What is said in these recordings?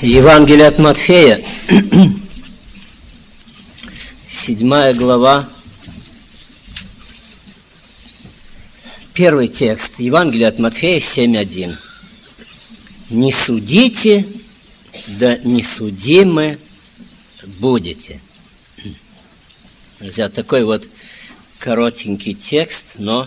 Евангелие от Матфея, 7 глава, первый текст. Евангелие от Матфея 7:1. «Не судите, да не судимы будете». Друзья, такой вот коротенький текст, но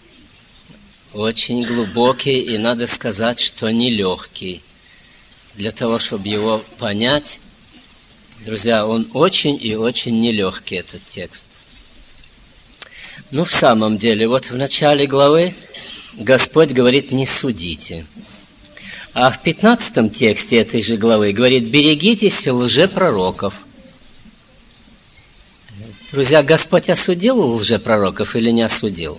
очень глубокий и, надо сказать, что нелегкий. Для того, чтобы его понять, друзья, он очень и очень нелегкий, этот текст. Ну, в самом деле, вот в начале главы Господь говорит: «Не судите». А в 15 тексте этой же главы говорит: «Берегитесь лжепророков». Друзья, Господь осудил лжепророков или не осудил?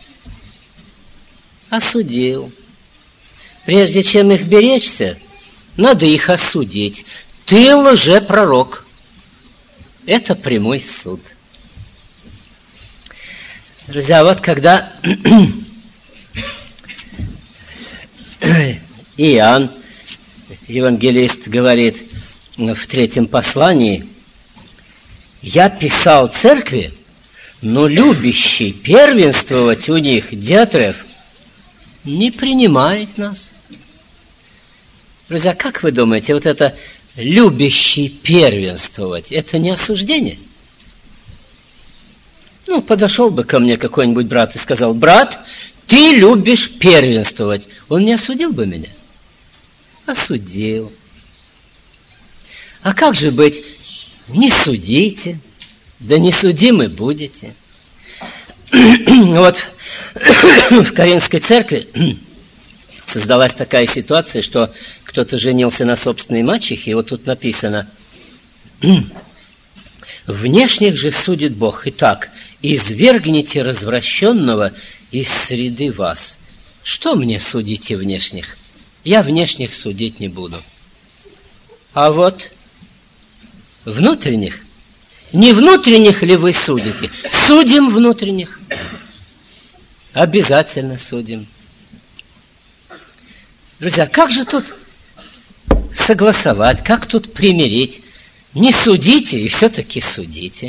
Осудил. Прежде чем их беречься, надо их осудить. Ты лжепророк. Это прямой суд. Друзья, вот когда Иоанн, евангелист, говорит в 3 послании: «Я писал церкви, но любящий первенствовать у них Диотреф не принимает нас». Друзья, как вы думаете, вот это любящий первенствовать, это не осуждение? Ну, подошел бы ко мне какой-нибудь брат и сказал: «Брат, ты любишь первенствовать». Он не осудил бы меня? Осудил. А как же быть? Не судите, да не судимы будете. Вот в Коринфской церкви создалась такая ситуация, что кто-то женился на собственной мачехе, и вот тут написано: «Внешних же судит Бог. Итак, извергните развращенного из среды вас». Что мне судите внешних? Я внешних судить не буду. А вот внутренних. Не внутренних ли вы судите? Судим внутренних. Обязательно судим. Друзья, как же тут согласовать, как тут примирить? Не судите и все-таки судите.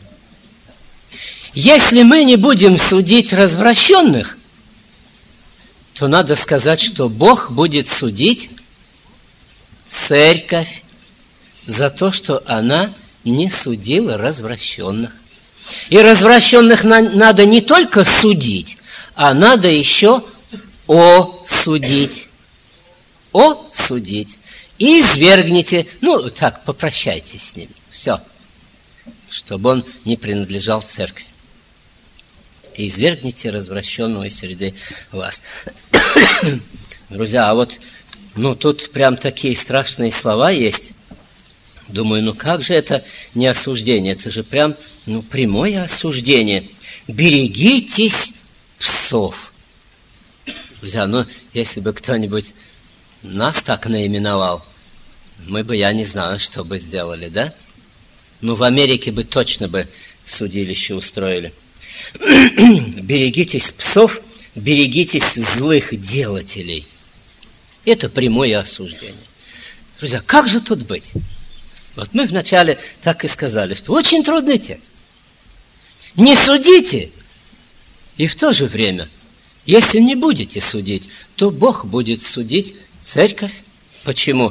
Если мы не будем судить развращенных, то надо сказать, что Бог будет судить церковь за то, что она не судила развращенных. И развращенных надо не только судить, а надо еще осудить. Осудить. И извергните, ну, так, попрощайтесь с ним. Все. Чтобы он не принадлежал церкви. И извергните развращенного из среды вас. Друзья, а вот, ну, тут прям такие страшные слова есть. Думаю, ну как же это не осуждение? Это же прям, ну, прямое осуждение. Берегитесь псов. Друзья, ну, если бы кто-нибудь нас так наименовал, мы бы, я не знаю, что бы сделали, да? Ну, в Америке бы точно бы судилище устроили. Берегитесь псов, берегитесь злых делателей. Это прямое осуждение. Друзья, как же тут быть? Вот мы вначале так и сказали, что очень трудный текст. Не судите, и в то же время, если не будете судить, то Бог будет судить церковь. Почему?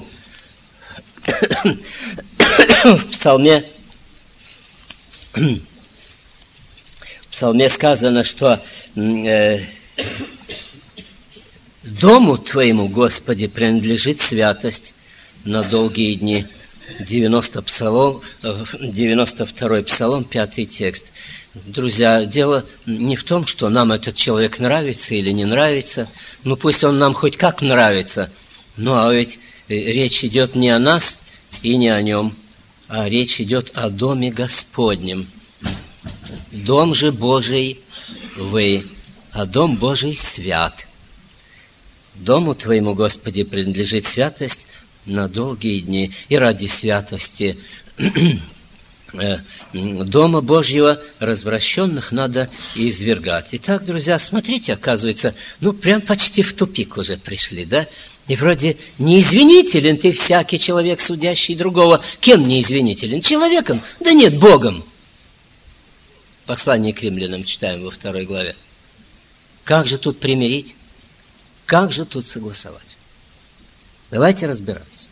В Псалме сказано, что дому Твоему, Господи, принадлежит святость на долгие дни. 92-й Псалом, 5 текст. Друзья, дело не в том, что нам этот человек нравится или не нравится. Ну, пусть он нам хоть как нравится. Ну, а ведь речь идет не о нас и не о нем, а речь идет о доме Господнем. Дом же Божий вы, а дом Божий свят. Дому Твоему, Господи, принадлежит святость на долгие дни. И ради святости Дома Божьего развращенных надо извергать. Итак, друзья, смотрите, оказывается, ну, прям почти в тупик уже пришли, да? И вроде не извинителен ты всякий человек, судящий другого. Кем не извинителен? Человеком? Да нет, Богом. Послание к римлянам читаем во 2 главе. Как же тут примирить? Как же тут согласовать? Давайте разбираться.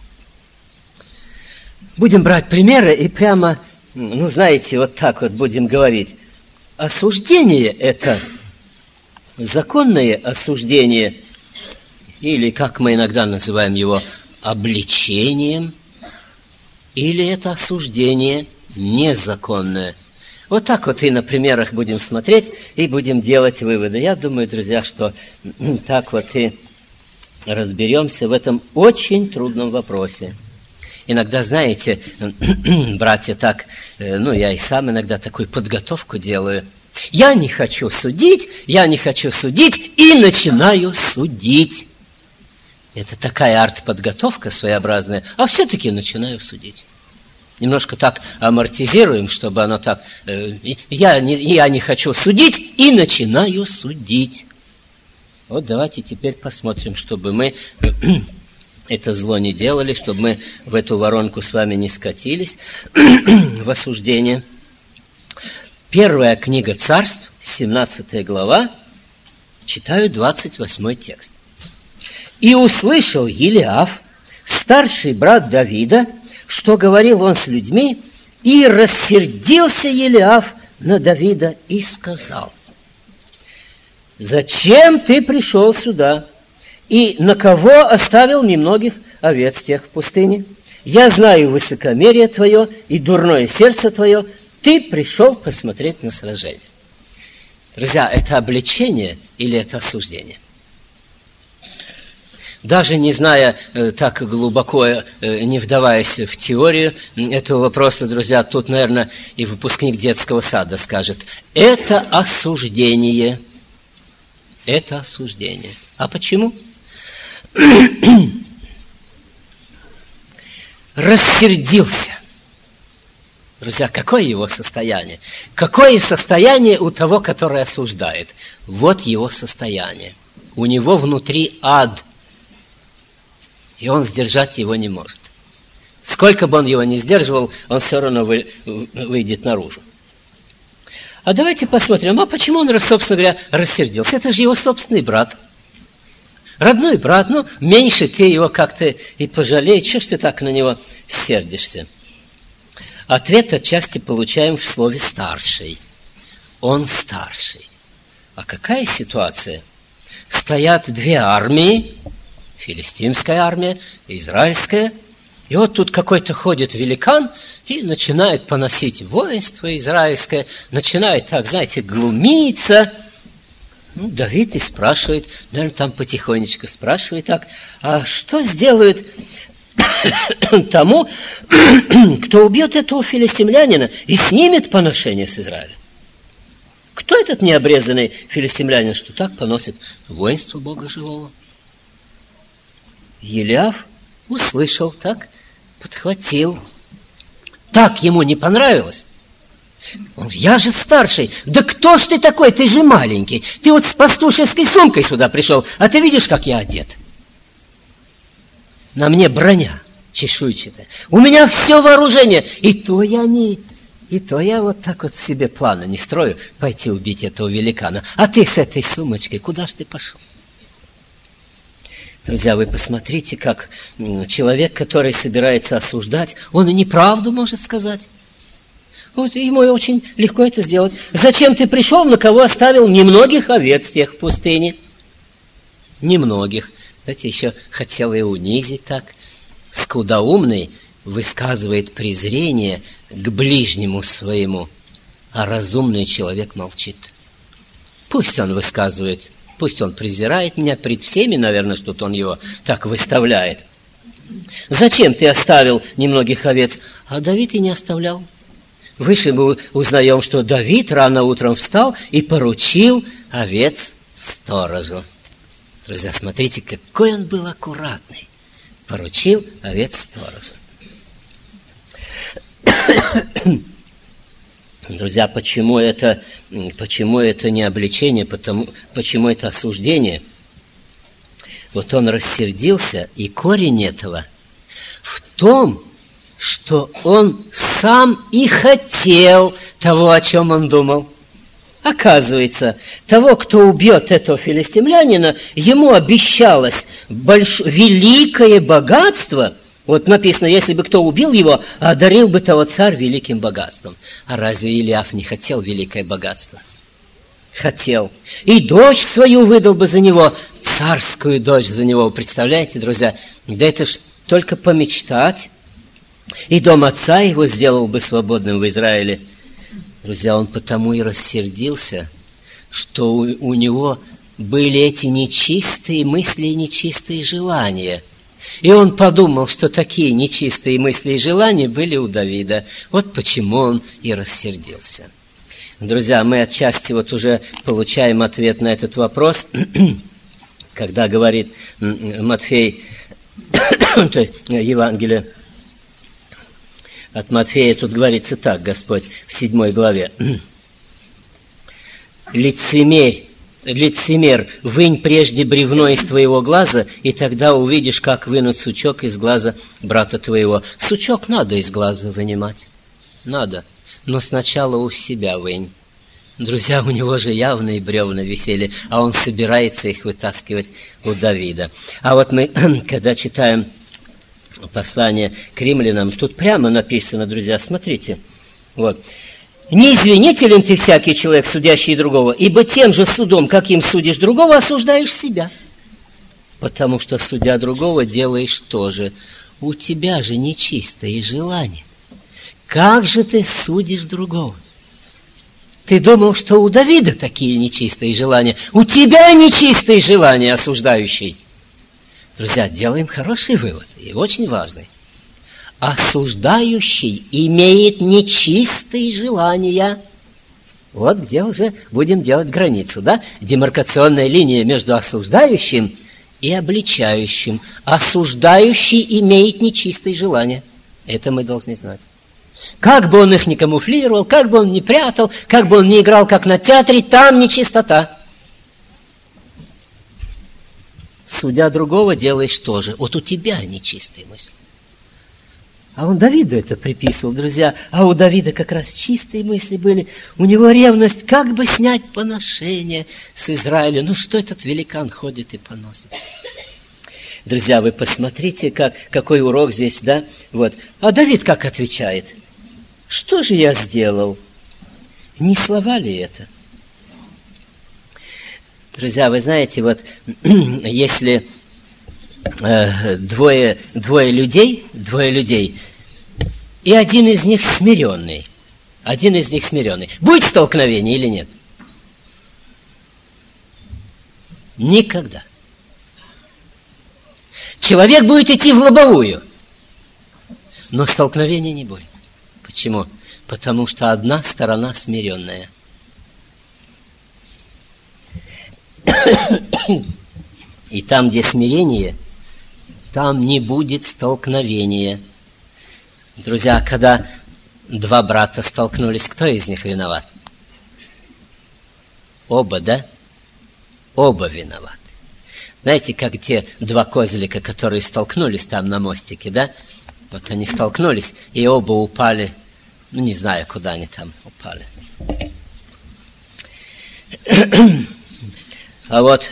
Будем брать примеры и прямо, знаете, вот так вот будем говорить. Осуждение – это законное осуждение, или, как мы иногда называем его, обличением, или это осуждение незаконное. Вот так вот и на примерах будем смотреть и будем делать выводы. Я думаю, друзья, что так вот и разберемся в этом очень трудном вопросе. Иногда, знаете, братья, так, я и сам иногда такую подготовку делаю. Я не хочу судить, и начинаю судить. Это такая артподготовка своеобразная, а все-таки начинаю судить. Немножко так амортизируем, чтобы оно так... Я не хочу судить и начинаю судить. Вот давайте теперь посмотрим, чтобы мы это зло не делали, чтобы мы в эту воронку с вами не скатились в осуждение. Первая книга Царств, 17 глава, читаю 28 текст. «И услышал Елиаф, старший брат Давида, что говорил он с людьми, и рассердился Елиаф на Давида и сказал: зачем ты пришел сюда, и на кого оставил немногих овец тех в пустыне? Я знаю высокомерие твое и дурное сердце твое, ты пришел посмотреть на сражение». Друзья, это обличение или это осуждение? Даже не зная так глубоко, не вдаваясь в теорию этого вопроса, друзья, тут, наверное, и выпускник детского сада скажет: это осуждение. Это осуждение. А почему? Рассердился. Друзья, какое его состояние? Какое состояние у того, который осуждает? Вот его состояние. У него внутри ад. И он сдержать его не может. Сколько бы он его ни сдерживал, он все равно выйдет наружу. А давайте посмотрим, а почему он, собственно говоря, рассердился? Это же его собственный брат. Родной брат, меньше ты его как-то и пожалей. Чего ж ты так на него сердишься? Ответ отчасти получаем в слове «старший». Он старший. А какая ситуация? Стоят две армии, филистимская армия, израильская. И вот тут какой-то ходит великан и начинает поносить воинство израильское, начинает так, знаете, глумиться. Давид и спрашивает, наверное, там потихонечку спрашивает так: а что сделают тому, кто убьет этого филистимлянина и снимет поношение с Израиля? Кто этот необрезанный филистимлянин, что так поносит воинство Бога живого? Елиаф услышал так, подхватил. Так ему не понравилось. Я же старший. Да кто ж ты такой? Ты же маленький. Ты вот с пастушеской сумкой сюда пришел, а ты видишь, как я одет? На мне броня чешуйчатая. У меня все вооружение. И то я вот так вот себе плана не строю пойти убить этого великана. А ты с этой сумочкой, куда ж ты пошел? Друзья, вы посмотрите, как человек, который собирается осуждать, он и неправду может сказать. Вот ему очень легко это сделать. Зачем ты пришел, на кого оставил немногих овец тех в пустыне? Немногих. Знаете, еще хотел и унизить так. Скудоумный высказывает презрение к ближнему своему, а разумный человек молчит. Пусть он высказывает, пусть он презирает меня пред всеми, наверное, что-то он его так выставляет. Зачем ты оставил немногих овец? А Давид и не оставлял. Выше мы узнаем, что Давид рано утром встал и поручил овец сторожу. Друзья, смотрите, какой он был аккуратный. Поручил овец сторожу. Друзья, почему это не обличение, почему это осуждение? вот он рассердился, и корень этого в том, что он сам и хотел того, о чем он думал. Оказывается, того, кто убьет этого филистимлянина, ему обещалось великое богатство. Вот написано, если бы кто убил его, одарил бы того царь великим богатством. А разве Илиаф не хотел великое богатство? Хотел. И дочь свою выдал бы за него, царскую дочь за него. Представляете, друзья? Да это ж только помечтать. И дом отца его сделал бы свободным в Израиле. Друзья, он потому и рассердился, что у него были эти нечистые мысли и нечистые желания. И он подумал, что такие нечистые мысли и желания были у Давида. Вот почему он и рассердился. Друзья, мы отчасти вот уже получаем ответ на этот вопрос, когда говорит Матфей, то есть Евангелие от Матфея, тут говорится так, Господь, в 7 главе. Лицемер, вынь прежде бревно из твоего глаза, и тогда увидишь, как вынуть сучок из глаза брата твоего. Сучок надо из глаза вынимать. Надо. Но сначала у себя вынь. Друзья, у него же явные бревна висели, а он собирается их вытаскивать у Давида. А вот мы, когда читаем послание к римлянам, тут прямо написано, друзья, смотрите, вот. «Не извинителен ты всякий человек, судящий другого, ибо тем же судом, каким судишь другого, осуждаешь себя. Потому что, судя другого, делаешь то же. У тебя же нечистые желания. Как же ты судишь другого? Ты думал, что у Давида такие нечистые желания? У тебя нечистые желания, осуждающий». Друзья, делаем хороший вывод, и очень важный. Осуждающий имеет нечистые желания. Вот где уже будем делать границу, да? Демаркационная линия между осуждающим и обличающим. Осуждающий имеет нечистые желания. Это мы должны знать. Как бы он их ни камуфлировал, как бы он ни прятал, как бы он ни играл, как на театре, там нечистота. Судя другого, делаешь то же. Вот у тебя нечистые мысли. А он Давиду это приписывал, друзья. А у Давида как раз чистые мысли были. У него ревность, как бы снять поношение с Израиля. Ну, что этот великан ходит и поносит? Друзья, вы посмотрите, какой урок здесь, да? Вот. А Давид как отвечает? Что же я сделал? Не слова ли это? Друзья, вы знаете, вот если двое людей, и один из них смиренный, будет столкновение или нет? Никогда. Человек будет идти в лобовую, но столкновения не будет. Почему? Потому что одна сторона смиренная. И там, где смирение, там не будет столкновения. Друзья, когда два брата столкнулись, кто из них виноват? Оба, да? Оба виноваты. Знаете, как те два козлика, которые столкнулись там на мостике, да? Вот они столкнулись, и оба упали. Ну, не знаю, куда они там упали. А вот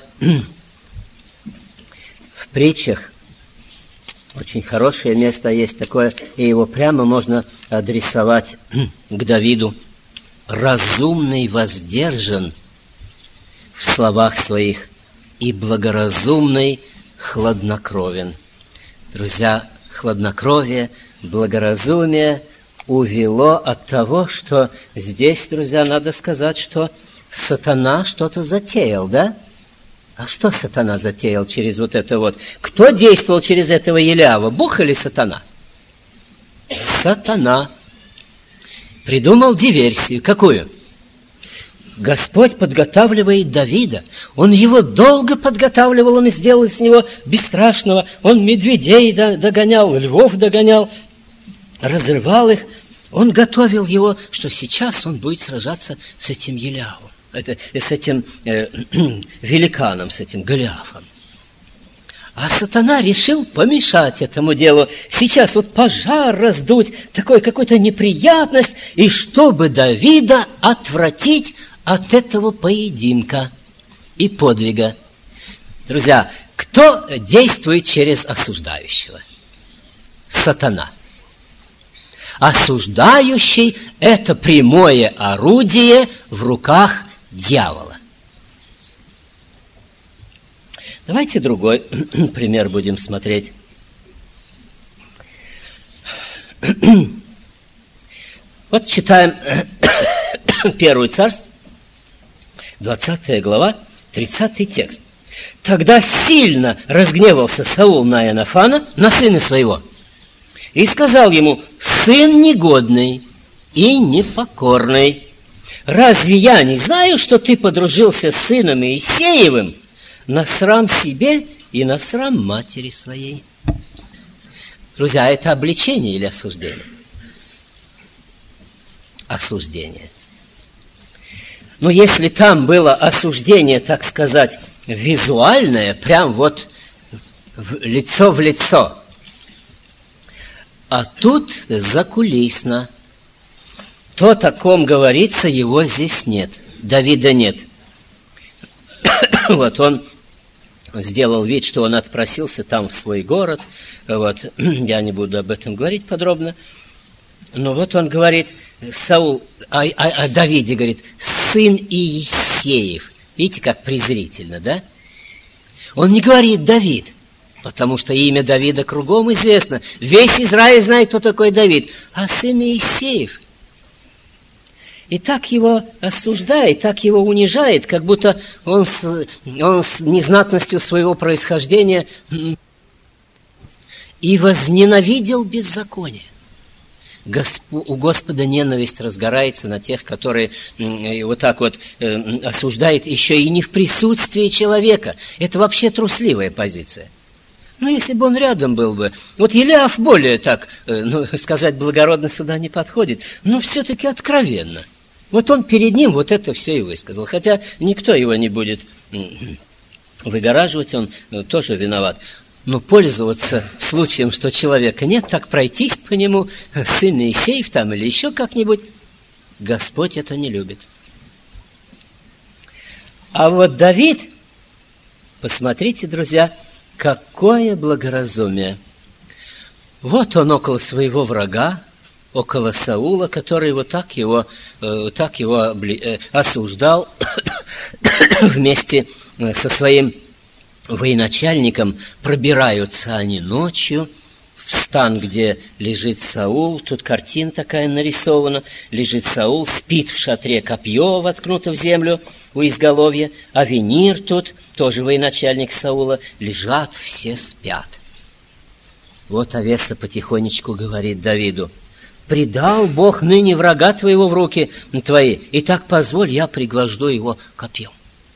в притчах очень хорошее место есть такое, и его прямо можно адресовать к Давиду. «Разумный воздержан в словах своих, и благоразумный хладнокровен». Друзья, хладнокровие, благоразумие увело от того, что здесь, друзья, надо сказать, что сатана что-то затеял, да? А что сатана затеял через вот это вот? Кто действовал через этого Елиава? Бог или сатана? Сатана. Придумал диверсию. Какую? Господь подготавливает Давида. Он его долго подготавливал, он сделал из него бесстрашного. Он медведей догонял, львов догонял, разрывал их. Он готовил его, что сейчас он будет сражаться с этим Елиавом. С этим великаном, с этим Голиафом. А сатана решил помешать этому делу. Сейчас вот пожар раздуть, такой какой-то неприятность, и чтобы Давида отвратить от этого поединка и подвига. Друзья, кто действует через осуждающего? Сатана. Осуждающий – это прямое орудие в руках дьявола. Давайте другой пример будем смотреть. Вот читаем 1 Царств, 20 глава, 30 текст. Тогда сильно разгневался Саул на Иоаннафана, на сына своего, и сказал ему: сын негодный и непокорный, разве я не знаю, что ты подружился с сыном Иисеевым на срам себе и на срам матери своей? Друзья, это обличение или осуждение? Осуждение. Но если там было осуждение, так сказать, визуальное, прям вот в лицо, а тут закулисно, то, о ком говорится, его здесь нет, Давида нет. Вот он сделал вид, что он отпросился там в свой город, вот, я не буду об этом говорить подробно, но вот он говорит, Саул, о Давиде говорит, сын Иисеев. Видите, как презрительно, да? Он не говорит Давид, потому что имя Давида кругом известно. Весь Израиль знает, кто такой Давид. А сын Иисеев. И так его осуждает, так его унижает, как будто он с незнатностью своего происхождения и возненавидел беззаконие. У Господа ненависть разгорается на тех, которые вот так вот осуждают еще и не в присутствии человека. Это вообще трусливая позиция. Ну, если бы он рядом был бы. Вот Елиаф более так, сказать, благородно сюда не подходит, но все-таки откровенно. Вот он перед ним вот это все и высказал. Хотя никто его не будет выгораживать, он тоже виноват. Но пользоваться случаем, что человека нет, так пройтись по нему, сын Иисеев там или еще как-нибудь, Господь это не любит. А вот Давид, посмотрите, друзья, какое благоразумие. Вот он около своего врага, около Саула, который вот так его осуждал вместе со своим военачальником. Пробираются они ночью в стан, где лежит Саул. Тут картина такая нарисована. Лежит Саул, спит в шатре, копье воткнуто в землю у изголовья. Авенир тут, тоже военачальник Саула. Лежат, все спят. Вот Авеса потихонечку говорит Давиду: «Предал Бог ныне врага твоего в руки твои, и так позволь, я пригвожду его копьем».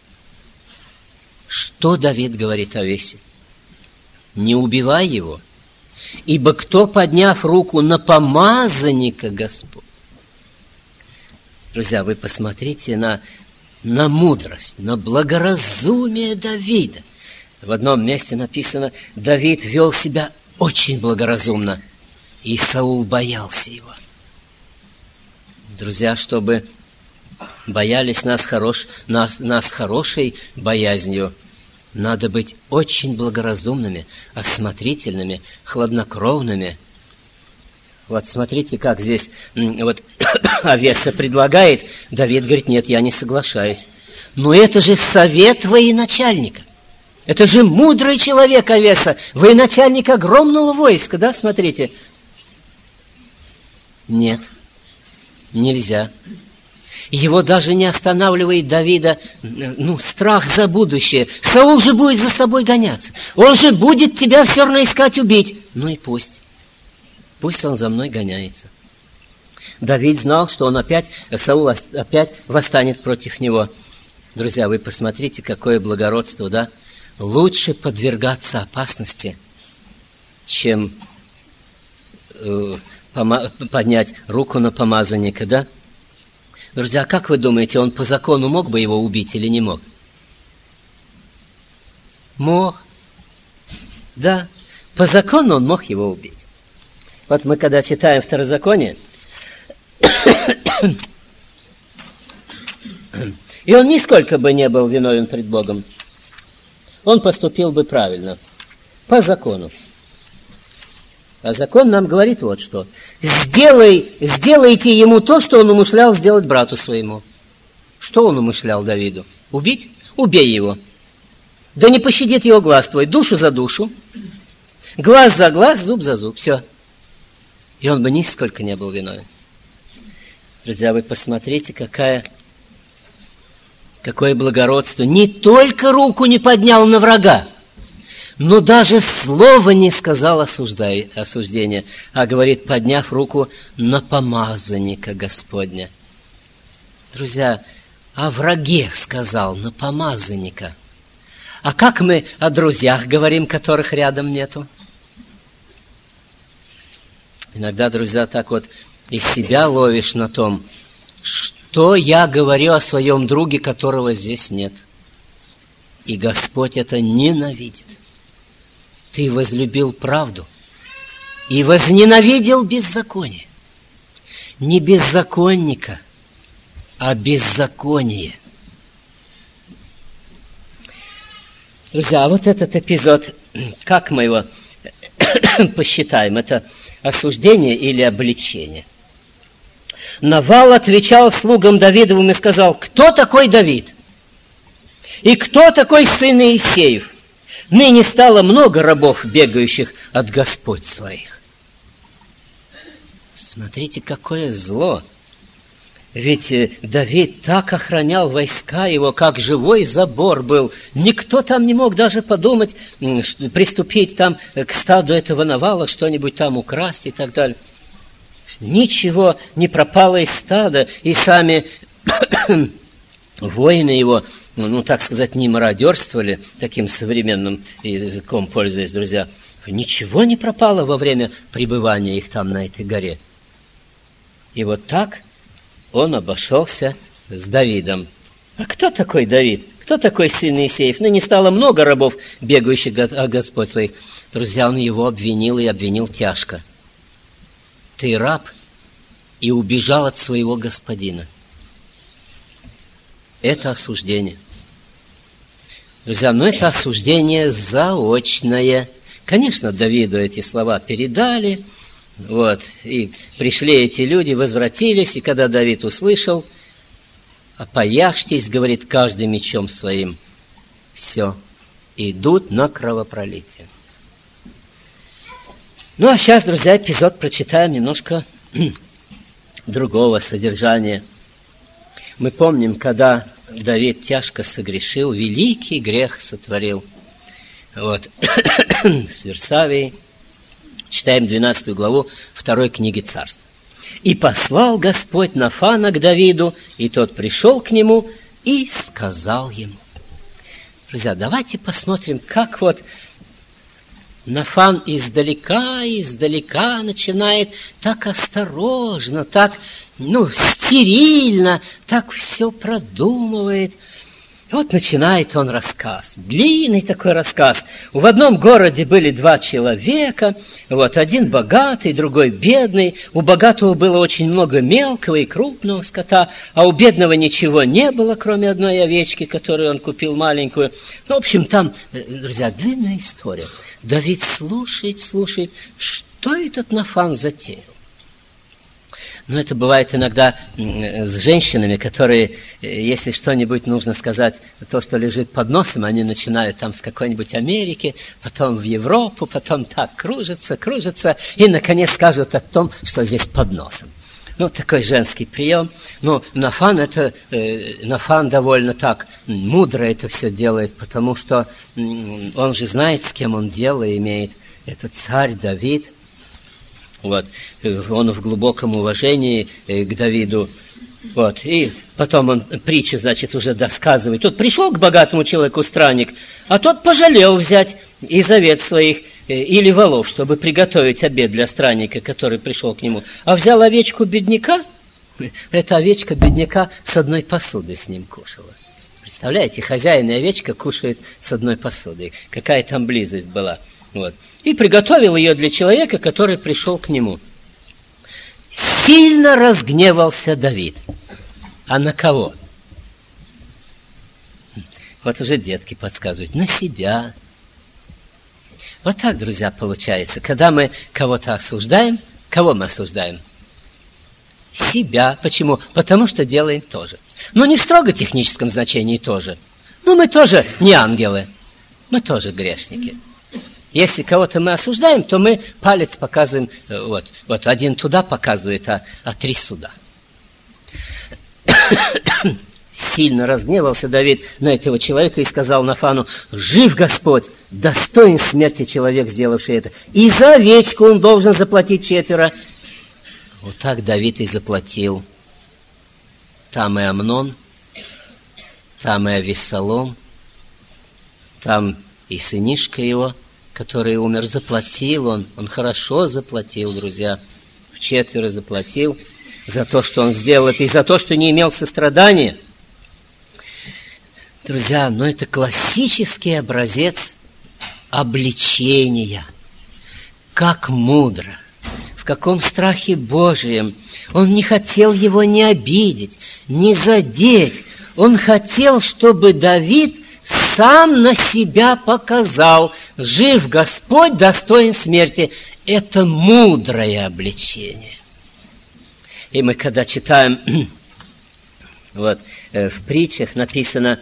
Что Давид говорит Авесе? Не убивай его, ибо кто, подняв руку на помазанника Господь. Друзья, вы посмотрите на мудрость, на благоразумие Давида. В одном месте написано, Давид вел себя очень благоразумно, и Саул боялся его. Друзья, чтобы боялись нас хорошей боязнью, надо быть очень благоразумными, осмотрительными, хладнокровными. Вот смотрите, как здесь вот Авеса предлагает, Давид говорит: нет, я не соглашаюсь. Но это же совет военачальника. Это же мудрый человек Авеса, военачальник огромного войска, да, смотрите. Нет, нельзя. Его даже не останавливает Давида, страх за будущее. Саул же будет за собой гоняться. Он же будет тебя все равно искать убить. Ну и пусть. Пусть он за мной гоняется. Давид знал, что Саул опять восстанет против него. Друзья, вы посмотрите, какое благородство, да? Лучше подвергаться опасности, чем поднять руку на помазанника, да? Друзья, как вы думаете, он по закону мог бы его убить или не мог? Мог. Да, по закону он мог его убить. Вот мы когда читаем Второзаконие, и он нисколько бы не был виновен пред Богом, он поступил бы правильно, по закону. А закон нам говорит вот что. Сделайте ему то, что он умышлял сделать брату своему. Что он умышлял Давиду? Убить? Убей его. Да не пощадит его глаз твой, душу за душу, глаз за глаз, зуб за зуб. Все. И он бы нисколько не был виновен. Друзья, вы посмотрите, какое благородство. Не только руку не поднял на врага, но даже слова не сказал осуждения, а говорит, подняв руку на помазанника Господня. Друзья, о враге сказал, на помазанника. А как мы о друзьях говорим, которых рядом нету? Иногда, друзья, так вот из себя ловишь на том, что я говорю о своем друге, которого здесь нет. И Господь это ненавидит. Ты возлюбил правду и возненавидел беззаконие. Не беззаконника, а беззаконие. Друзья, а вот этот эпизод, как мы его посчитаем? Это осуждение или обличение? Навал отвечал слугам Давидовым и сказал, кто такой Давид? И кто такой сын Иисеев? Ныне стало много рабов, бегающих от господ своих. Смотрите, какое зло. Ведь Давид так охранял войска его, как живой забор был. Никто там не мог даже подумать, приступить там к стаду этого Навала, что-нибудь там украсть и так далее. Ничего не пропало из стада, и сами воины его, так сказать, не мародерствовали, таким современным языком пользуясь, друзья. Ничего не пропало во время пребывания их там на этой горе. И вот так он обошелся с Давидом. А кто такой Давид? Кто такой сын Иисеев? Не стало много рабов, бегающих от господ своих. Друзья, он его обвинил и обвинил тяжко. Ты раб и убежал от своего господина. Это осуждение. Друзья, это осуждение заочное. Конечно, Давиду эти слова передали, и пришли эти люди, возвратились, и когда Давид услышал, опояжьтесь, говорит, каждый мечом своим. Все, идут на кровопролитие. А сейчас, друзья, эпизод прочитаем немножко другого содержания. Мы помним, когда Давид тяжко согрешил, великий грех сотворил. С Версавией. Читаем 12 главу 2 книги Царств. «И послал Господь Нафана к Давиду, и тот пришел к нему и сказал ему». Друзья, давайте посмотрим, как Нафан издалека начинает так осторожно, так, стерильно, так все продумывает. Начинает он рассказ. Длинный такой рассказ. В одном городе были два человека. Один богатый, другой бедный. У богатого было очень много мелкого и крупного скота, а у бедного ничего не было, кроме одной овечки, которую он купил маленькую. В общем, там, друзья, длинная история. Давид слушает, что этот Нафан затеял. Это бывает иногда с женщинами, которые, если что-нибудь нужно сказать, то, что лежит под носом, они начинают там с какой-нибудь Америки, потом в Европу, потом так кружатся, и, наконец, скажут о том, что здесь под носом. Такой женский прием. Нафан довольно так мудро это все делает, потому что он же знает, с кем он дело имеет. Это царь Давид. Он в глубоком уважении к Давиду. И потом он притчу, уже досказывает. Тут пришел к богатому человеку странник, а тот пожалел взять из овец своих или волов, чтобы приготовить обед для странника, который пришел к нему. А взял овечку бедняка, эта овечка бедняка с одной посуды с ним кушала. Представляете, хозяин и овечка кушают с одной посудой. Какая там близость была. Вот. И приготовил ее для человека, который пришел к нему. Сильно разгневался Давид. А на кого? Вот уже детки подсказывают. На себя. Вот так, друзья, получается. Когда мы кого-то осуждаем, кого мы осуждаем? Себя. Почему? Потому что делаем тоже. Но не в строго техническом значении тоже. Но мы тоже не ангелы. Мы тоже грешники. Если кого-то мы осуждаем, то мы палец показываем, вот один туда показывает, а три сюда. Сильно разгневался Давид на этого человека и сказал Нафану: «Жив Господь, достоин смерти человек, сделавший это. И за овечку он должен заплатить 4». Вот так Давид и заплатил. Там и Амнон, там и Авессалом, там и сынишка его, который умер, заплатил он хорошо заплатил, друзья, в 4 заплатил за то, что он сделал это, и за то, что не имел сострадания. Друзья, но это классический образец обличения. Как мудро, в каком страхе Божием. Он не хотел его не обидеть, не задеть. Он хотел, чтобы Давид сам на себя показал: жив Господь, достоин смерти. Это мудрое обличение. И мы, когда читаем, в притчах написано: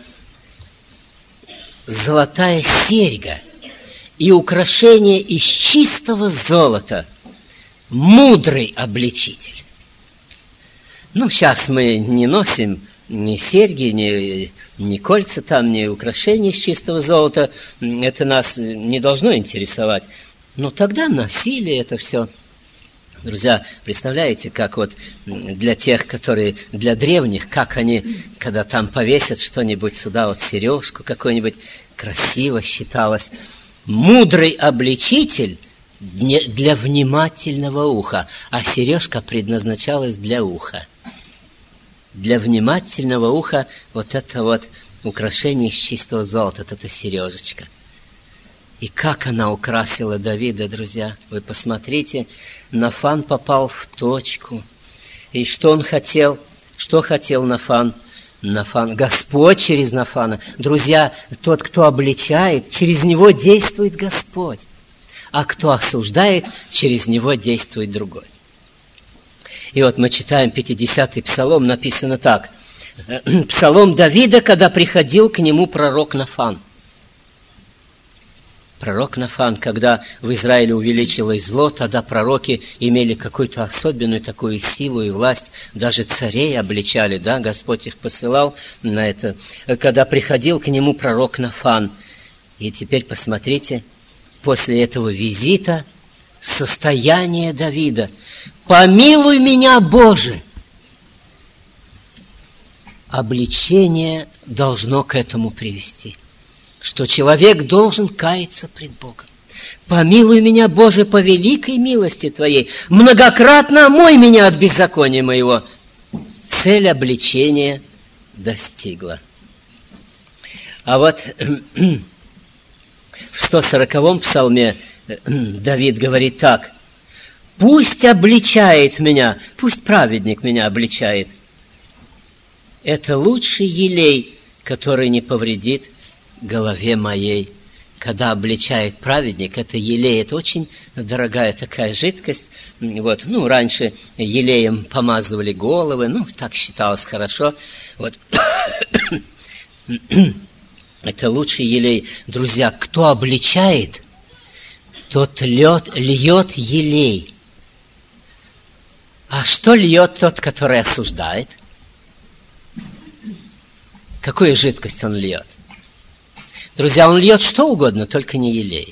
золотая серьга и украшение из чистого золота, мудрый обличитель. Сейчас мы не носим ни серьги, ни кольца там, ни украшения из чистого золота. Это нас не должно интересовать. Но тогда носили это все. Друзья, представляете, как для тех, которые, для древних, как они, когда там повесят что-нибудь сюда, сережку какую-нибудь, красиво считалось. Мудрый обличитель для внимательного уха, а сережка предназначалась для уха. Для внимательного уха это украшение из чистого золота, эта сережечка. И как она украсила Давида, друзья. Вы посмотрите, Нафан попал в точку. И что он хотел? Что хотел Нафан? Господь через Нафана. Друзья, тот, кто обличает, через него действует Господь. А кто осуждает, через него действует другой. И мы читаем 50-й псалом, написано так. Псалом Давида, когда приходил к нему пророк Нафан. Пророк Нафан, когда в Израиле увеличилось зло, тогда пророки имели какую-то особенную такую силу и власть. Даже царей обличали, да, Господь их посылал на это. Когда приходил к нему пророк Нафан. И теперь посмотрите, после этого визита состояние Давида. «Помилуй меня, Боже!» Обличение должно к этому привести, что человек должен каяться пред Богом. «Помилуй меня, Боже, по великой милости Твоей, многократно омой меня от беззакония моего». Цель обличения достигла. А в 140-м псалме Давид говорит так: «Пусть обличает меня, пусть праведник меня обличает. Это лучший елей, который не повредит голове моей». Когда обличает праведник, это елей, это очень дорогая такая жидкость. Раньше елеем помазывали головы, так считалось хорошо. Это лучший елей. Друзья, кто обличает, тот льет елей. А что льет тот, который осуждает? Какую жидкость он льет? Друзья, он льет что угодно, только не елей.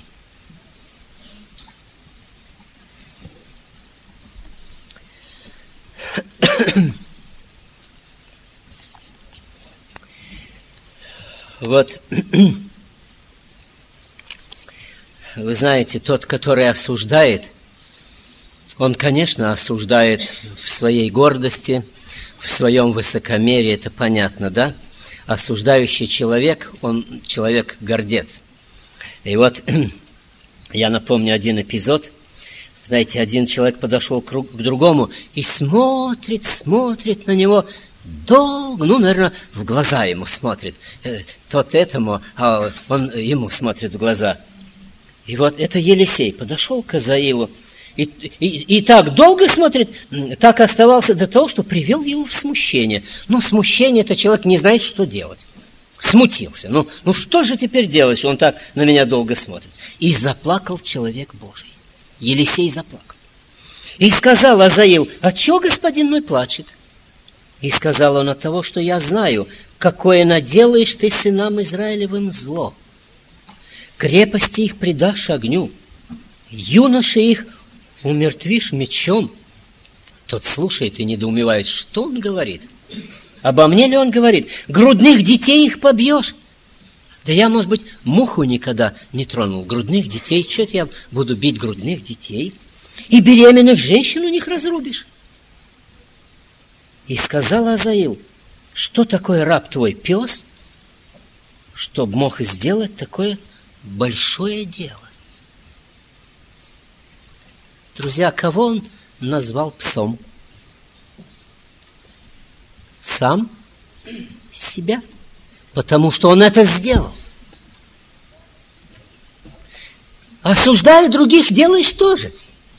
Вы знаете, тот, который осуждает, он, конечно, осуждает в своей гордости, в своем высокомерии, это понятно, да? Осуждающий человек, он человек-гордец. И Я напомню один эпизод. Знаете, один человек подошел к другому и смотрит на него долго, наверное, в глаза ему смотрит. Тот этому, а он ему смотрит в глаза. И вот это Елисей подошел к Азаилу и так долго смотрит, так оставался до того, что привел его в смущение. Ну, смущение, это человек не знает, что делать. Смутился. Ну что же теперь делать, что он так на меня долго смотрит? И заплакал человек Божий. Елисей заплакал. И сказал Азаил: отчего господин мой плачет? И сказал он: от того, что я знаю, какое наделаешь ты сынам Израилевым зло. Крепости их предашь огню, юноши их умертвишь мечом. Тот слушает и недоумевает, что он говорит. Обо мне ли он говорит? Грудных детей их побьешь. Да я, может быть, муху никогда не тронул. Грудных детей, что это я буду бить грудных детей? И беременных женщин у них разрубишь. И сказал Азаил: что такое раб твой, пес, чтоб мог сделать такое большое дело? Друзья, кого он назвал псом? Сам себя, потому что он это сделал. Осуждая других, делаешь тоже.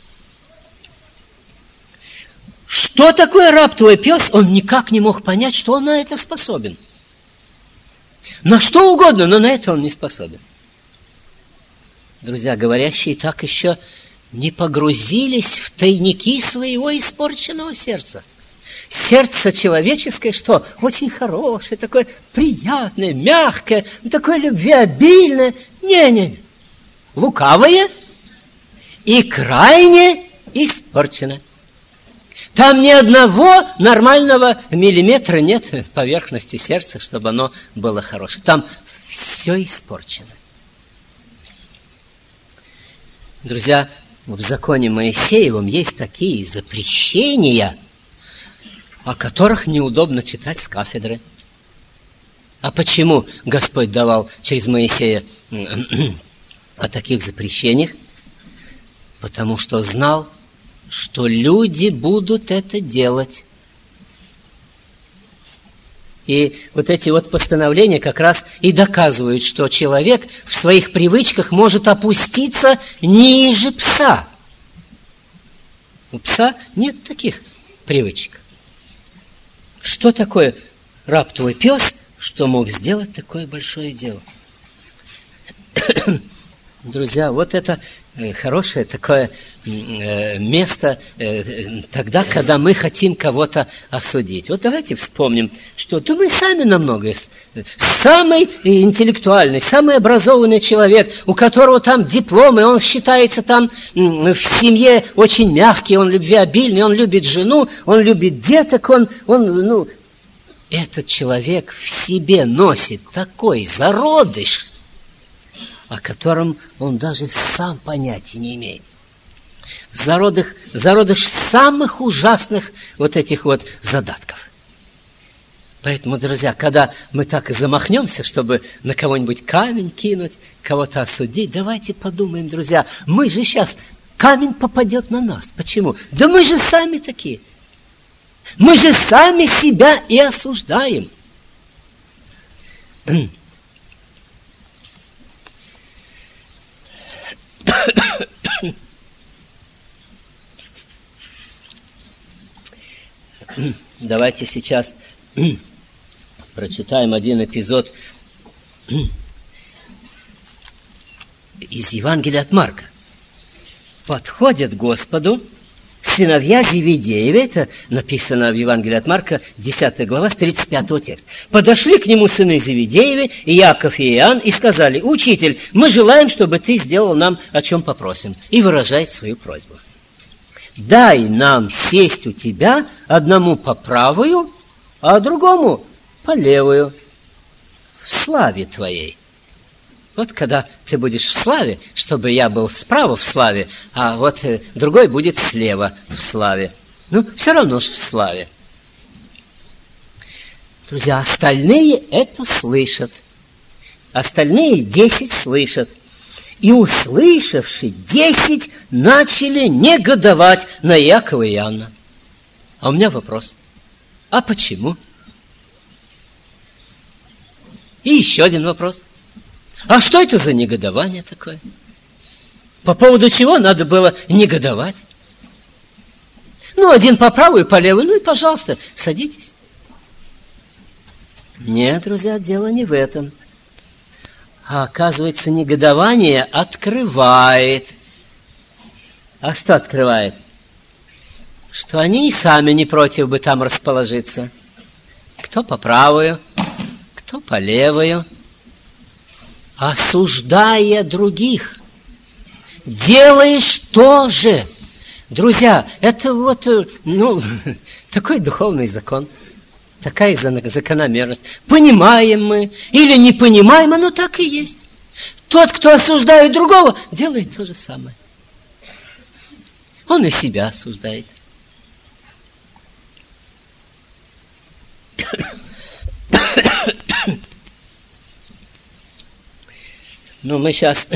Что такое раб твой, пес? Он никак не мог понять, что он на это способен. На что угодно, но на это он не способен. Друзья, говорящие так еще не погрузились в тайники своего испорченного сердца. Сердце человеческое, что очень хорошее, такое приятное, мягкое, такое любвеобильное. Не. Лукавое и крайне испорчено. Там ни одного нормального миллиметра нет поверхности сердца, чтобы оно было хорошее. Там все испорчено. Друзья, в законе Моисеевом есть такие запрещения, о которых неудобно читать с кафедры. А почему Господь давал через Моисея о таких запрещениях? Потому что знал, что люди будут это делать. И вот эти вот постановления как раз и доказывают, что человек в своих привычках может опуститься ниже пса. У пса нет таких привычек. Что такое раб твой, пес, что мог сделать такое большое дело? Друзья, вот это хорошее такое место тогда, когда мы хотим кого-то осудить. Вот давайте вспомним, что да мы сами на многое. Самый интеллектуальный, самый образованный человек, у которого там дипломы, он считается там в семье очень мягкий, он любвеобильный, он любит жену, он любит деток, этот человек в себе носит такой зародыш, о котором он даже сам понятия не имеет. Зародыш самых ужасных вот этих вот задатков. Поэтому, друзья, когда мы так и замахнемся, чтобы на кого-нибудь камень кинуть, кого-то осудить, давайте подумаем, друзья, мы же сейчас, камень попадет на нас. Почему? Да мы же сами такие. Мы же сами себя и осуждаем. Давайте сейчас прочитаем один эпизод из Евангелия от Марка. Подходят к Господу сыновья Зеведеевы, это написано в Евангелии от Марка, 10 глава, с 35 текста. Подошли к нему сыны Зеведеевы, Иаков и Иоанн, и сказали: «Учитель, мы желаем, чтобы ты сделал нам, о чем попросим». И выражает свою просьбу. «Дай нам сесть у тебя, одному по правую, а другому по левую, в славе твоей». Вот когда ты будешь в славе, чтобы я был справа в славе, а вот другой будет слева в славе. Все равно же в славе. Друзья, остальные это слышат. Остальные 10 слышат. И, услышавши, 10 начали негодовать на Иакова и Иоанна. А у меня вопрос. А почему? И еще один вопрос. А что это за негодование такое? По поводу чего надо было негодовать? Ну, один по правую, по левую, ну и, пожалуйста, садитесь. Нет, друзья, дело не в этом. А оказывается, негодование открывает. А что открывает? Что они и сами не против бы там расположиться. Кто по правую, кто по левую. Осуждая других, делаешь то же. Друзья, это вот, такой духовный закон. Такая закономерность. Понимаем мы или не понимаем, оно так и есть. Тот, кто осуждает другого, делает то же самое. Он и себя осуждает. Ну, мы сейчас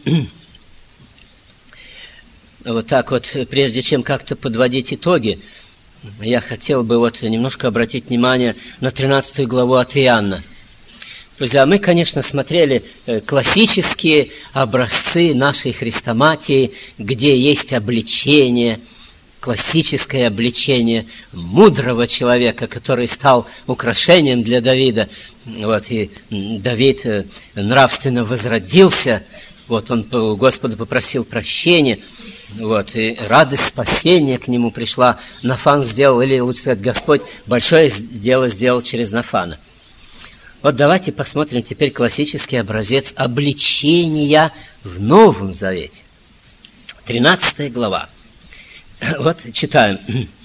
вот так вот, прежде чем как-то подводить итоги, я хотел бы вот немножко обратить внимание на 13 главу от Иоанна. Друзья, мы, конечно, смотрели классические образцы нашей хрестоматии, где есть обличение, классическое обличение мудрого человека, который стал украшением для Давида. Вот, и Давид нравственно возродился, вот, он у Господа попросил прощения, вот, и радость спасения к нему пришла. Нафан сделал, или лучше сказать, Господь большое дело сделал через Нафана. Вот давайте посмотрим теперь классический образец обличения в Новом Завете. 13 глава. Вот читаем.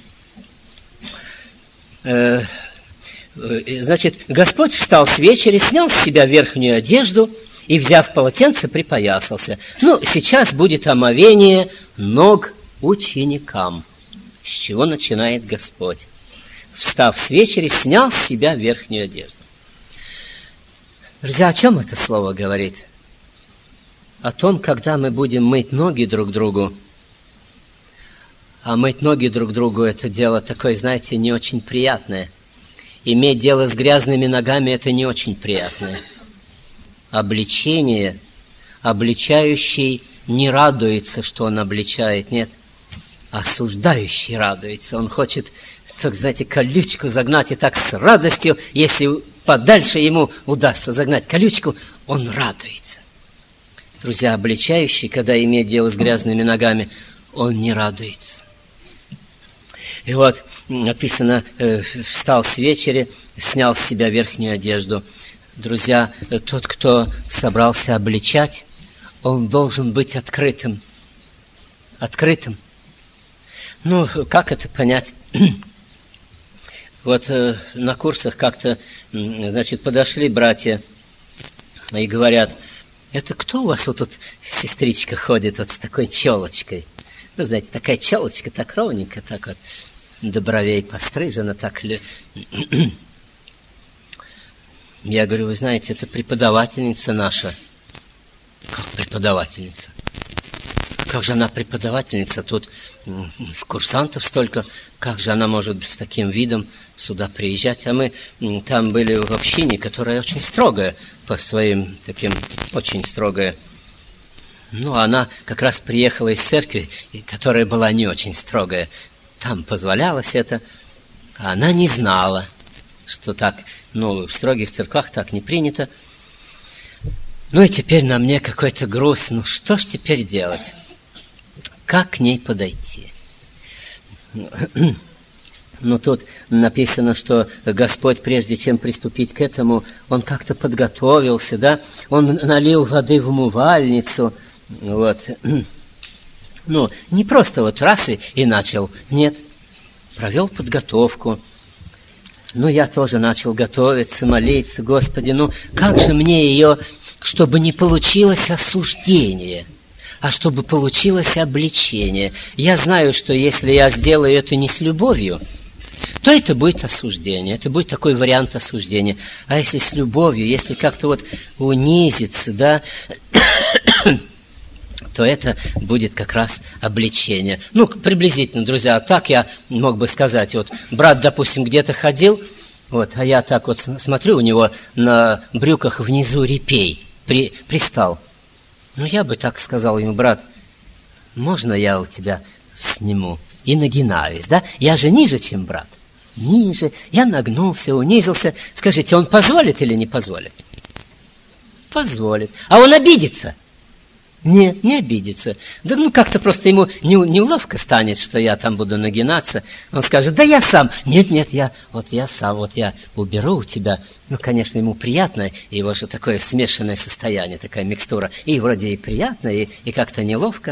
Значит, Господь встал с вечери, снял с себя верхнюю одежду и, взяв полотенце, припоясался. Ну, сейчас будет омовение ног ученикам. С чего начинает Господь? Встав с вечери, снял с себя верхнюю одежду. Друзья, о чем это слово говорит? О том, когда мы будем мыть ноги друг другу. А мыть ноги друг другу – это дело такое, знаете, не очень приятное. Иметь дело с грязными ногами – это не очень приятное. Обличение, обличающий не радуется, что он обличает, нет. Осуждающий радуется. Он хочет, так, знаете, колючку загнать, и так с радостью, если подальше ему удастся загнать колючку, он радуется. Друзья, обличающий, когда имеет дело с грязными ногами, он не радуется. И вот написано, встал с вечери, снял с себя верхнюю одежду. Друзья, тот, кто собрался обличать, он должен быть открытым. Открытым. Ну, как это понять? Вот на курсах как-то, значит, подошли братья и говорят, это кто у вас вот тут сестричка ходит вот с такой челочкой? Вы знаете, такая челочка, так ровненько, так вот, до бровей пострижена, так ли. Я говорю, вы знаете, это преподавательница наша. Как преподавательница? Как же она преподавательница? Тут курсантов столько. Как же она может с таким видом сюда приезжать? А мы там были в общине, которая очень строгая по своим таким, очень строгая. Ну, она как раз приехала из церкви, которая была не очень строгая. Там позволялось это. А она не знала, что так, в строгих церквах так не принято. Ну, и теперь на мне какой-то груз. Ну, что ж теперь делать? Как к ней подойти? Но тут написано, что Господь, прежде чем приступить к этому, Он как-то подготовился, да? Он налил воды в умывальницу, вот. Ну, не просто вот раз и начал, нет. Провел подготовку. Ну, я тоже начал готовиться, молиться, Господи, как же мне ее, чтобы не получилось осуждение, а чтобы получилось обличение. Я знаю, что если я сделаю это не с любовью, то это будет осуждение, это будет такой вариант осуждения. А если с любовью, если как-то вот унизиться, да, то это будет как раз обличение. Ну, приблизительно, друзья, так я мог бы сказать. Вот брат, допустим, где-то ходил, вот, а я так вот смотрю, у него на брюках внизу репей пристал. Ну, я бы так сказал ему: брат, можно я у тебя сниму? И нагинаюсь, да? Я же ниже, чем брат. Ниже. Я нагнулся, унизился. Скажите, он позволит или не позволит? Позволит. А он обидится? Нет, не обидится. Да ну как-то просто ему неловко станет, что я там буду нагинаться. Он скажет: да я сам. Нет, я сам, я уберу у тебя. Ну, конечно, ему приятно, его же такое смешанное состояние, такая микстура. И вроде и приятно, и как-то неловко.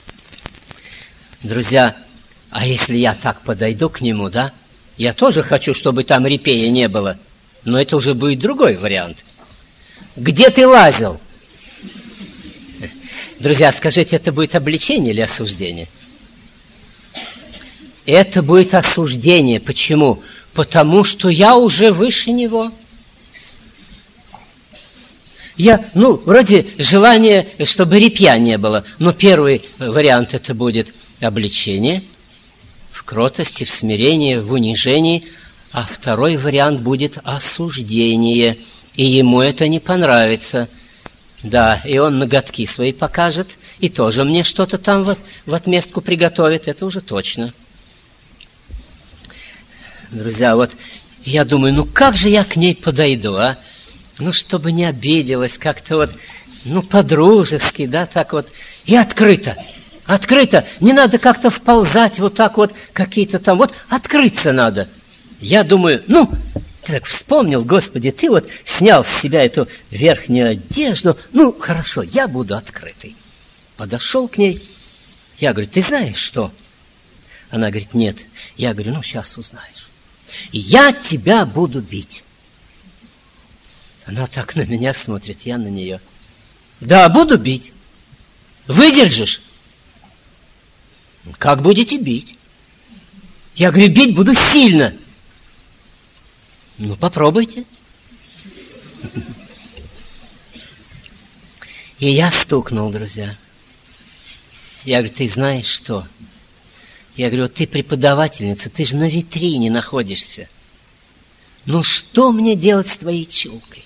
Друзья, а если я так подойду к нему, да? Я тоже хочу, чтобы там репея не было. Но это уже будет другой вариант. Где ты лазил? Друзья, скажите, это будет обличение или осуждение? Это будет осуждение. Почему? Потому что я уже выше него. Вроде желание, чтобы репья не было. Но первый вариант это будет обличение в кротости, в смирении, в унижении. А второй вариант будет осуждение. И ему это не понравится. Да, и он ноготки свои покажет, и тоже мне что-то там в отместку приготовит, это уже точно. Друзья, вот я думаю, как же я к ней подойду, а? Чтобы не обиделась, как-то по-дружески, да, так вот, и открыто, не надо как-то вползать вот так вот, какие-то там, открыться надо. Я думаю, ты так вспомнил, Господи, ты снял с себя эту верхнюю одежду. Хорошо, я буду открытый. Подошел к ней. Я говорю: ты знаешь что? Она говорит: нет. Я говорю: сейчас узнаешь. Я тебя буду бить. Она так на меня смотрит, я на нее. Да, буду бить. Выдержишь? Как будете бить? Я говорю: бить буду сильно. Попробуйте. И я стукнул, друзья. Я говорю: ты знаешь что? Я говорю: ты преподавательница, ты же на витрине находишься. Что мне делать с твоей челкой?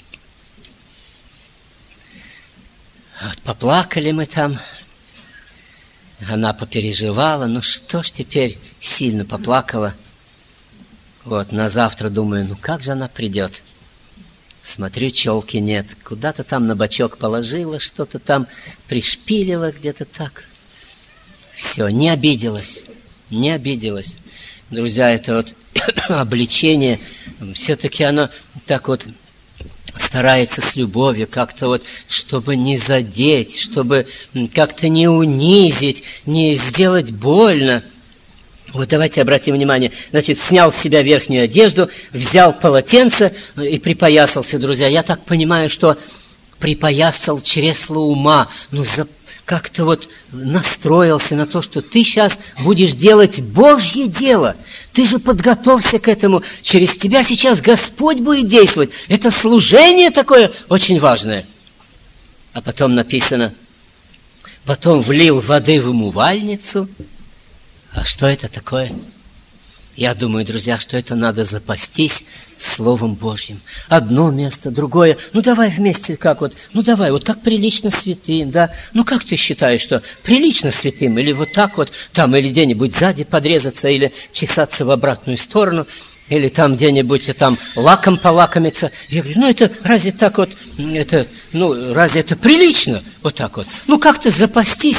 Поплакали мы там. Она попереживала. Что ж теперь, сильно поплакала. На завтра думаю, как же она придет? Смотрю, челки нет. Куда-то там на бочок положила, что-то там пришпилила где-то так. Все, не обиделась. Друзья, это обличение, все-таки оно так старается с любовью как-то чтобы не задеть, чтобы как-то не унизить, не сделать больно. Давайте обратим внимание. Значит, снял с себя верхнюю одежду, взял полотенце и припоясался, друзья. Я так понимаю, что припоясал чресло ума. Как-то настроился на то, что ты сейчас будешь делать Божье дело. Ты же подготовься к этому. Через тебя сейчас Господь будет действовать. Это служение такое очень важное. А потом написано: потом влил воды в умывальницу. А что это такое? Я думаю, друзья, что это надо запастись Словом Божьим. Одно место, другое. Давай вместе как давай, как прилично святым, да? Как ты считаешь, что прилично святым? Или так там, или где-нибудь сзади подрезаться, или чесаться в обратную сторону, или там где-нибудь там лаком полакомиться. Я говорю: это разве так разве это прилично? Как-то запастись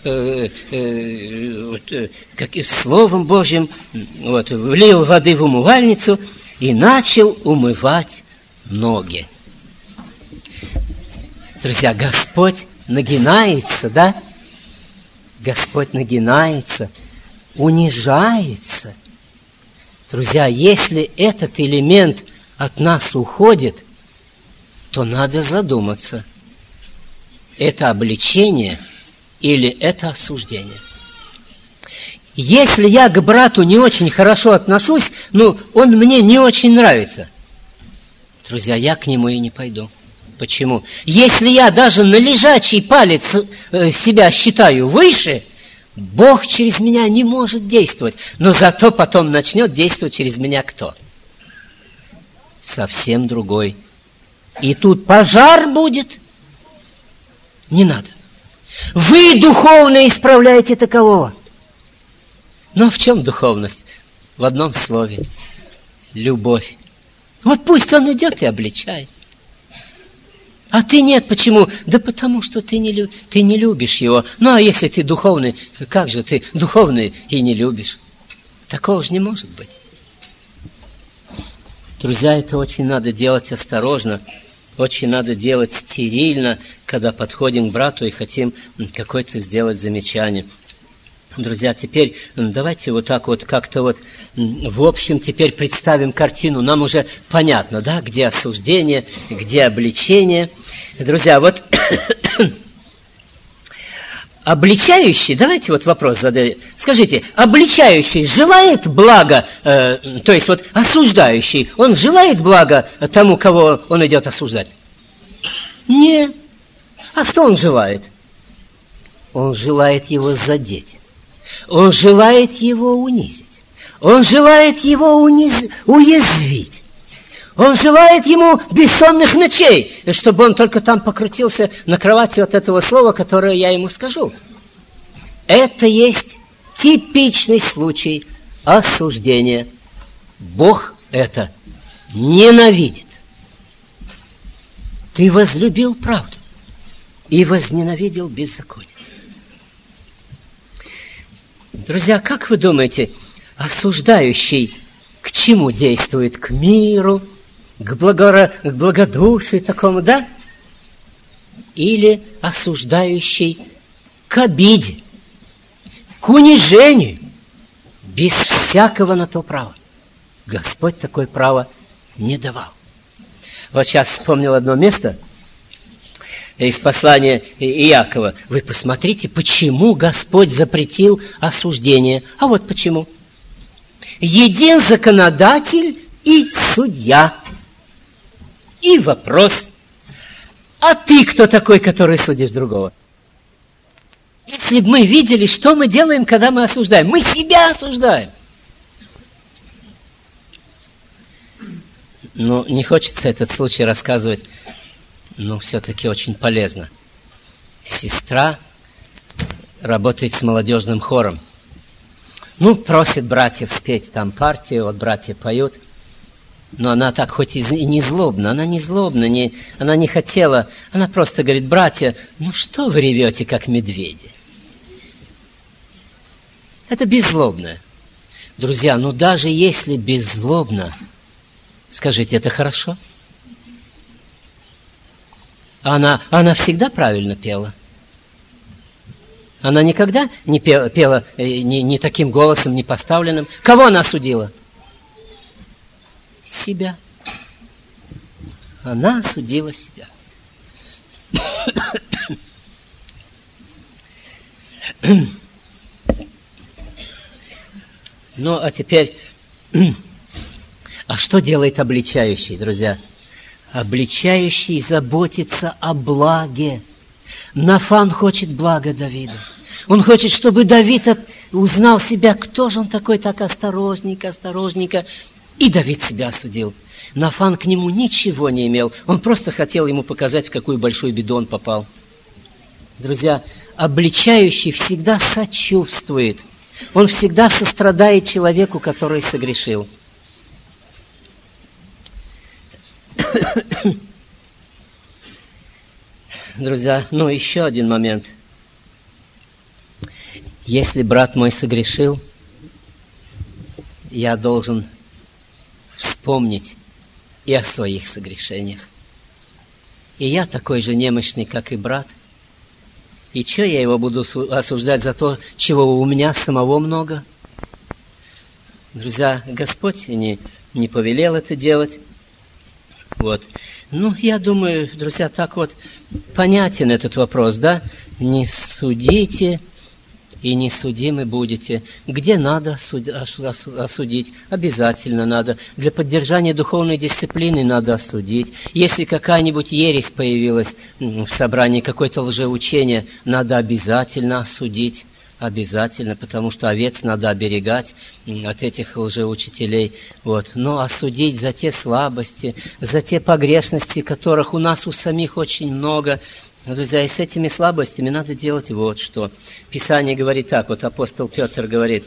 Словом Божьим. Влил воды в умывальницу и начал умывать ноги. Друзья, Господь нагинается, да? Господь нагинается, унижается. Друзья, если этот элемент от нас уходит, то надо задуматься, это обличение или это осуждение. Если я к брату не очень хорошо отношусь, он мне не очень нравится, друзья, я к нему и не пойду. Почему? Если я даже на лежачий палец себя считаю выше, Бог через меня не может действовать. Но зато потом начнет действовать через меня кто? Совсем другой. И тут пожар будет. Не надо. Вы духовно исправляете такового. Но в чем духовность? В одном слове. Любовь. Вот пусть он идет и обличает. А ты нет. Почему? Да потому что ты не любишь его. Ну, а если ты духовный, как же ты духовный и не любишь? Такого же не может быть. Друзья, это очень надо делать осторожно. Очень надо делать стерильно, когда подходим к брату и хотим какое-то сделать замечание. Друзья, теперь давайте вот так вот как-то вот в общем теперь представим картину. Нам уже понятно, да, где осуждение, где обличение. Друзья, вот обличающий, давайте вот вопрос задаем. Скажите, обличающий желает блага, то есть вот осуждающий, он желает блага тому, кого он идет осуждать? Нет. А что он желает? Он желает его задеть. Он желает его унизить. Он желает его уязвить. Он желает ему бессонных ночей, чтобы он только там покрутился на кровати от этого слова, которое я ему скажу. Это есть типичный случай осуждения. Бог это ненавидит. Ты возлюбил правду и возненавидел беззаконие. Друзья, как вы думаете, осуждающий к чему действует? К миру, к благодушию такому, да? Или осуждающий к обиде, к унижению, без всякого на то права? Господь такое право не давал. Вот сейчас вспомнил одно место из послания Иакова. Вы посмотрите, почему Господь запретил осуждение. А вот почему. Един законодатель и судья. И вопрос, а ты кто такой, который судишь другого? Если бы мы видели, что мы делаем, когда мы осуждаем. Мы себя осуждаем. Но не хочется этот случай рассказывать, но все-таки очень полезно. Сестра работает с молодежным хором. Ну, просит братьев спеть там партию, вот братья поют. Но она так, хоть и не злобна, она не злобна, она не хотела. Она просто говорит: братья, ну что вы ревете, как медведи? Это беззлобно. Друзья, ну даже если беззлобно, скажите, это хорошо? Она всегда правильно пела. Она никогда не пела не таким голосом, не поставленным. Кого она осудила? Себя. Она осудила себя. Ну, а теперь, а что делает обличающий, друзья? Обличающий заботится о благе. Нафан хочет блага Давида. Он хочет, чтобы Давид узнал себя, кто же он такой, так осторожненько. И Давид себя осудил. Нафан к нему ничего не имел. Он просто хотел ему показать, в какую большую беду он попал. Друзья, обличающий всегда сочувствует. Он всегда сострадает человеку, который согрешил. Друзья, ну еще один момент. Если брат мой согрешил, я должен вспомнить и о своих согрешениях. И я такой же немощный, как и брат. И что я его буду осуждать за то, чего у меня самого много? Друзья, Господь не повелел это делать. Вот. Ну, я думаю, друзья, так вот понятен этот вопрос, да? Не судите и не судимы будете. Где надо осудить? Обязательно надо. Для поддержания духовной дисциплины надо осудить. Если какая-нибудь ересь появилась в собрании, какое-то лжеучение, надо обязательно осудить. Обязательно, потому что овец надо оберегать от этих лжеучителей. Вот. Но осудить за те слабости, за те погрешности, которых у нас у самих очень много. Друзья, и с этими слабостями надо делать вот что. Писание говорит так, вот апостол Петр говорит: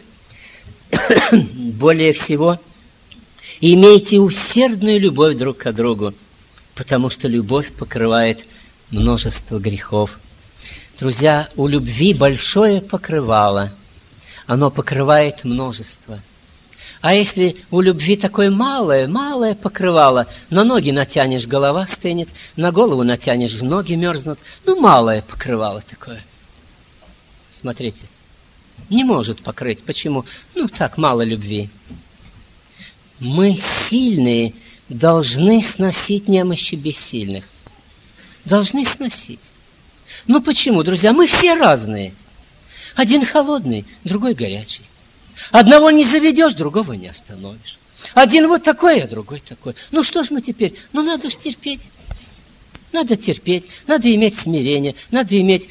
более всего имейте усердную любовь друг к другу, потому что любовь покрывает множество грехов. Друзья, у любви большое покрывало, оно покрывает множество. А если у любви такое малое покрывало, на ноги натянешь, голова стынет, на голову натянешь, ноги мерзнут, малое покрывало такое. Смотрите, не может покрыть. Почему? Так, мало любви. Мы сильные должны сносить немощи бессильных. Должны сносить. Почему, друзья? Мы все разные. Один холодный, другой горячий. Одного не заведешь, другого не остановишь. Один вот такой, а другой такой. Что ж мы теперь? Надо ж терпеть. Надо терпеть, надо иметь смирение, надо иметь,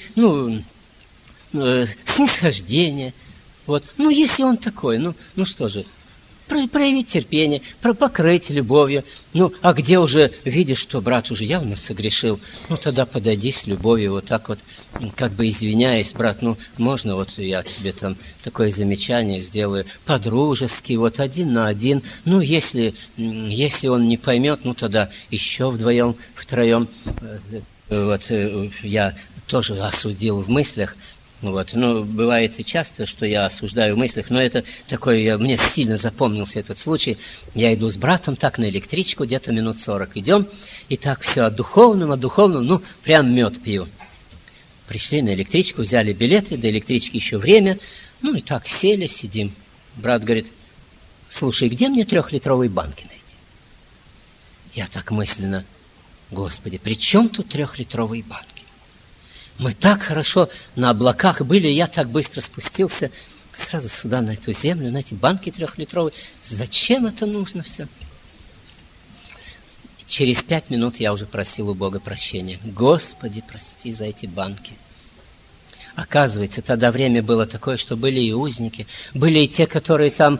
снисхождение. Вот. Если он такой, что же? Проявить терпение, покрыть любовью. А где уже видишь, что брат уже явно согрешил, тогда подойди с любовью, вот так вот, как бы извиняясь: брат, можно вот я тебе там такое замечание сделаю, по-дружески, вот один на один. Если он не поймет, тогда еще вдвоем, втроем. Вот я тоже осудил в мыслях. Бывает и часто, что я осуждаю в мыслях, но это такое, мне сильно запомнился этот случай. Я иду с братом так на электричку, где-то минут 40 идем, и так все о духовном, прям мед пью. Пришли на электричку, взяли билеты, до электрички еще время, и так сели, сидим. Брат говорит: слушай, где мне 3-литровые банки найти? Я так мысленно: Господи, при чем тут 3-литровые банки? Мы так хорошо на облаках были, я так быстро спустился сразу сюда, на эту землю, на эти банки 3-литровые. Зачем это нужно все? Через 5 минут я уже просил у Бога прощения. Господи, прости за эти банки. Оказывается, тогда время было такое, что были и узники, были и те, которые там,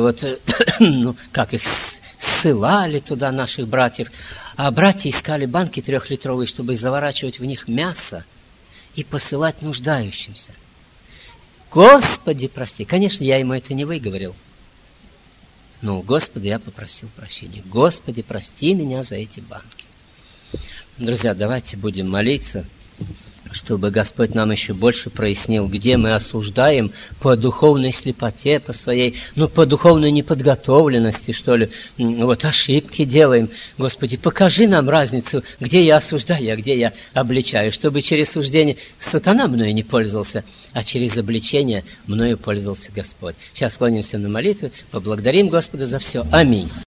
их ссылали туда, наших братьев. А братья искали банки 3-литровые, чтобы заворачивать в них мясо и посылать нуждающимся. Господи, прости. Конечно, я ему это не выговорил. Господи, я попросил прощения. Господи, прости меня за эти банки. Друзья, давайте будем молиться, чтобы Господь нам еще больше прояснил, где мы осуждаем по духовной слепоте, по своей, по духовной неподготовленности, что ли, ошибки делаем. Господи, покажи нам разницу, где я осуждаю, а где я обличаю, чтобы через суждение сатана мною не пользовался, а через обличение мною пользовался Господь. Сейчас склонимся на молитву, поблагодарим Господа за все. Аминь.